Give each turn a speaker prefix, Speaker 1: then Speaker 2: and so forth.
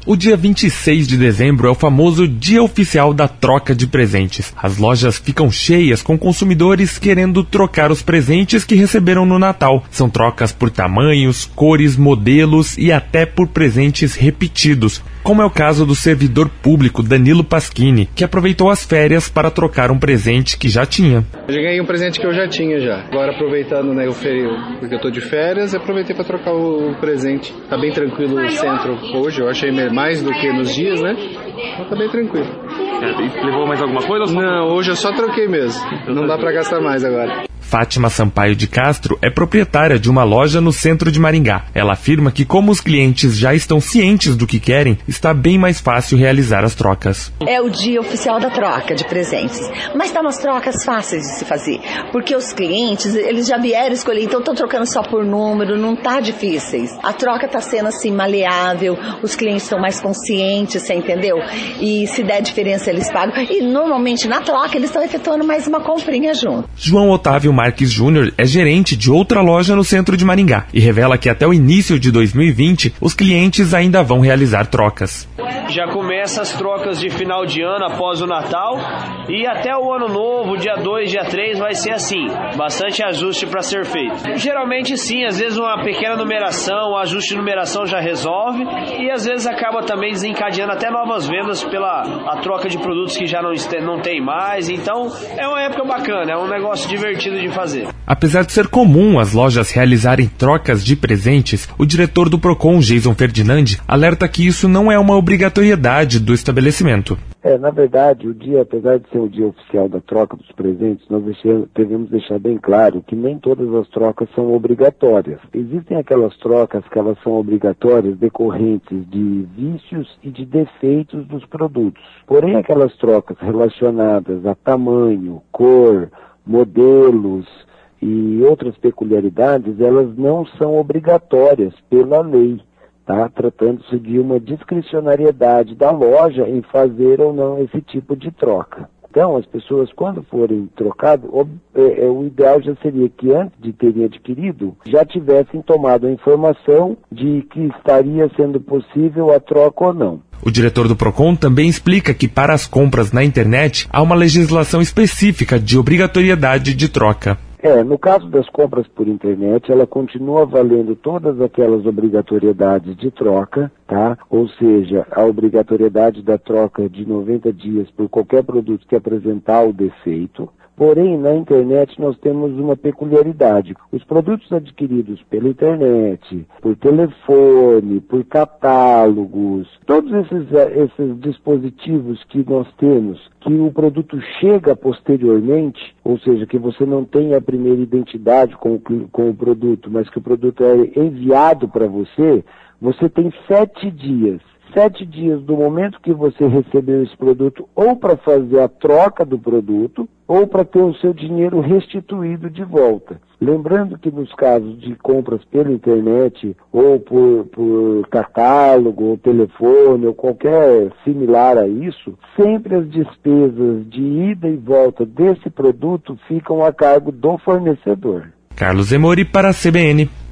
Speaker 1: O dia 26 de dezembro é o famoso Dia Oficial da Troca de Presentes. As lojas ficam cheias com consumidores querendo trocar os presentes que receberam no Natal. São trocas por tamanhos, cores, modelos e até por presentes repetidos, como é o caso do servidor público Danilo Paschini, que aproveitou as férias para trocar um presente que já tinha.
Speaker 2: Eu ganhei um presente que eu já tinha já. Agora aproveitando, né, porque eu tô de férias, aproveitei para trocar o presente. Tá bem tranquilo o centro hoje, eu achei mais do que nos dias, né? Então tá bem tranquilo.
Speaker 3: E levou mais alguma coisa? Ou só...
Speaker 2: Não, hoje eu só troquei mesmo. Não dá para gastar mais agora.
Speaker 1: Fátima Sampaio de Castro é proprietária de uma loja no centro de Maringá. Ela afirma que, como os clientes já estão cientes do que querem, está bem mais fácil realizar as trocas.
Speaker 4: É o dia oficial da troca de presentes, mas tá umas trocas fáceis de se fazer, porque os clientes, eles já vieram escolher, então estão trocando só por número, não tá difíceis. A troca tá sendo assim maleável, os clientes estão mais conscientes, você entendeu? E se der diferença eles pagam, e normalmente na troca eles estão efetuando mais uma comprinha junto.
Speaker 1: João Otávio Marques Júnior é gerente de outra loja no centro de Maringá e revela que até o início de 2020 os clientes ainda vão realizar trocas.
Speaker 5: Já começa as trocas de final de ano após o Natal e até o ano novo, dia 2, dia 3 vai ser assim, bastante ajuste para ser feito. Geralmente sim, às vezes uma pequena numeração, um ajuste de numeração já resolve e às vezes acaba também desencadeando até novas vendas pela a troca de produtos que já não tem mais, então é uma época bacana, é um negócio divertido de fazer.
Speaker 1: Apesar de ser comum as lojas realizarem trocas de presentes, o diretor do Procon, Jason Ferdinand, alerta que isso não é uma obrigatoriedade do estabelecimento.
Speaker 6: Na verdade, o dia, apesar de ser o dia oficial da troca dos presentes, nós devemos deixar bem claro que nem todas as trocas são obrigatórias. Existem aquelas trocas que elas são obrigatórias decorrentes de vícios e de defeitos dos produtos. Porém, aquelas trocas relacionadas a tamanho, cor, modelos e outras peculiaridades, elas não são obrigatórias pela lei. Tá? Tratando-se de uma discricionariedade da loja em fazer ou não esse tipo de troca. Então, as pessoas, quando forem trocadas, o ideal já seria que antes de terem adquirido, já tivessem tomado a informação de que estaria sendo possível a troca ou não.
Speaker 1: O diretor do Procon também explica que para as compras na internet há uma legislação específica de obrigatoriedade de troca.
Speaker 6: No caso das compras por internet, ela continua valendo todas aquelas obrigatoriedades de troca, tá? Ou seja, a obrigatoriedade da troca de 90 dias por qualquer produto que apresentar o defeito. Porém, na internet nós temos uma peculiaridade. Os produtos adquiridos pela internet, por telefone, por catálogos, todos esses dispositivos que nós temos, que o produto chega posteriormente, ou seja, que você não tem a primeira identidade com o produto, mas que o produto é enviado para você, você tem 7 dias. 7 dias do momento que você recebeu esse produto, ou para fazer a troca do produto, ou para ter o seu dinheiro restituído de volta. Lembrando que nos casos de compras pela internet, ou por catálogo, ou telefone, ou qualquer similar a isso, sempre as despesas de ida e volta desse produto ficam a cargo do fornecedor.
Speaker 1: Carlos Emori para a CBN.